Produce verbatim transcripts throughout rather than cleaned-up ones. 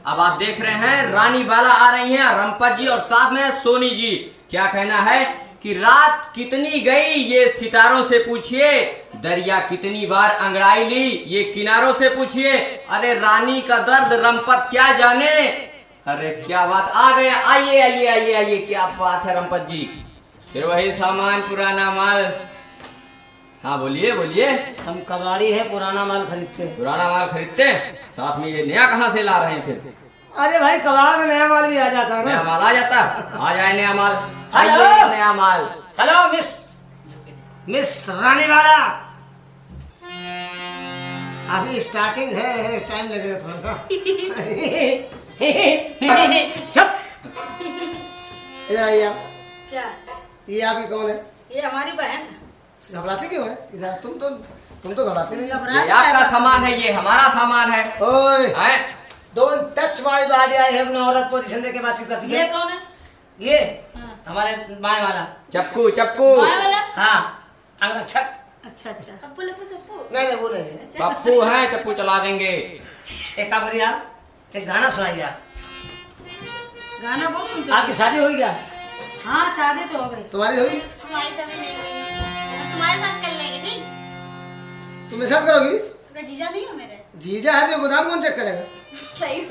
अब आप देख रहे हैं रानी बाला आ रही हैं, रंपत जी और साथ में सोनी जी। क्या कहना है कि रात कितनी गई ये सितारों से पूछिए, दरिया कितनी बार अंगड़ाई ली ये किनारों से पूछिए। अरे रानी का दर्द रंपत क्या जाने। अरे क्या बात, आ गए, आइए आइए आइए आइए, क्या बात है रंपत जी। फिर वही सामान, पुराना माल। हाँ बोलिए बोलिए। हम कबाड़ी है, पुराना माल खरीदते हैं। पुराना माल खरीदते हैं, साथ में ये नया कहाँ से ला रहे हैं फिर? अरे भाई कबाड़ में नया माल भी आ जाता है ना। नया माल आ जाता, आ जाए नया माल। हेलो नया माल। हेलो मिस मिस रानी वाला, अभी स्टार्टिंग है, टाइम लगेगा थोड़ा सा। चुप, इधर आइए आप। क्या? ये आपकी कौन है? ये हमारी बहन है। घबराते क्यों है? इधर तुम तो तुम तो घबराते नहीं। ये आपका सामान है, ये हमारा सामान है। ओए हैं? Don't touch my body, I have no औरत पोजीशन देके बातचीत कर। पीछे ये कौन है? ये हाँ। हमारे बाएं वाला। चप्पू चप्पू। बाएं वाला? हाँ अच्छा अच्छा अच्छा। अप्पू लप्पू सप्पू? नहीं नहीं वो नहीं है। पप्पू है, चप्पू चला देंगे। एक काम करिए आप, एक गाना सुनाइए आप। गाना बहुत सुनते। आपकी शादी होगी क्या? हाँ शादी तो हो गई। तुम्हारी होगी? हमारी कभी नहीं हुई। तुम्हारे साथ कर लेंगे ठीक? तुम मेरे साथ करोगी? तो जीजा नहीं हो मेरे? जीजा है तो गोदाम कौन चेक करेगा? सही।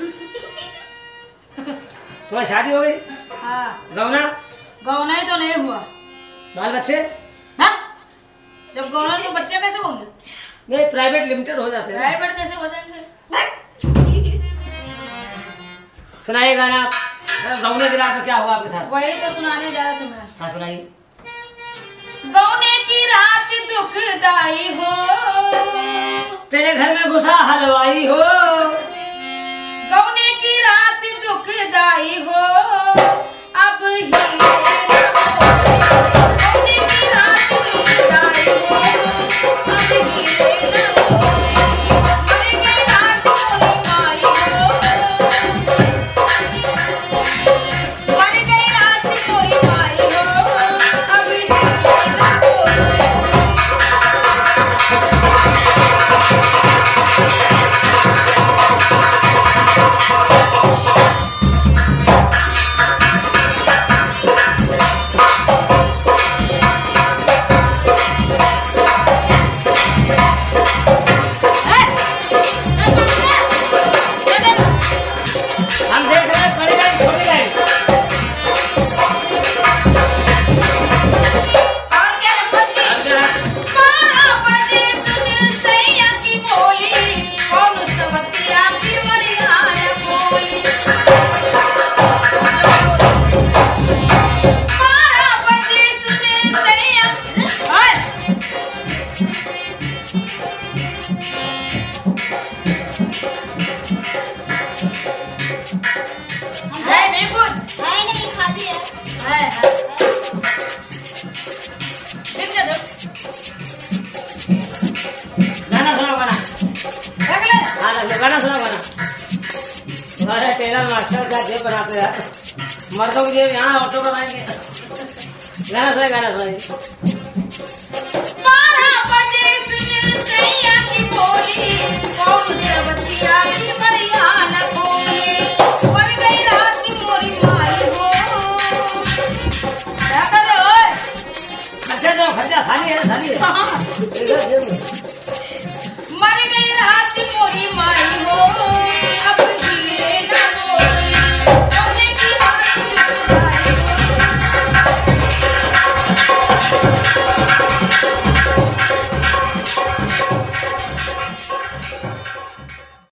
तुम्हारी शादी हो गई? हाँ। गौना? गौना ही तो नहीं हुआ। बाल बच्चे? हाँ? जब गौना तो बच्चे कैसे होंगे? नहीं प्राइवेट लिमिटेड हो जाते हैं। प्राइवेट कैसे हो जाएंगे? सुनाइए गाना। गौने की रात में क्या हुआ आपके साथ? वही तो सुनाने जा रहा तुम्हें। हाँ सुनाइए। गौने की रात दुखदाई हो, तेरे घर में घुसा हलवाई हो। गौने की रात दुखदाई हो, अब ही गौने की रात दुखदाई हो, अब ही मर गई रात मोरी माई हो, मर गई रात मोरी माई हो, अब ही हम देख रहे हैं बड़ी गाड़ी छोटी गाड़ी। और क्या रखती? बारह बजे सुन सैया की बोली, कौन सवतिया की बड़ी आया बोली। बारह बजे सुन सैया, ओए! है नहीं कुछ? है नहीं, खाली है। है है। लिख दे दो। गाना सुनाओ गाना। रख ले। हाँ रख लो, गाना सुनाओ गाना। तुम्हारे टेलर मास्टर का जेब बनाते हैं। मर्दों की जेब यहाँ, औरतों का बनाएंगे। गाना सुनाइए गाना सुनाइए। बारह बजे सुन सैया की बोली, कौन सवतिया की बड़ी आना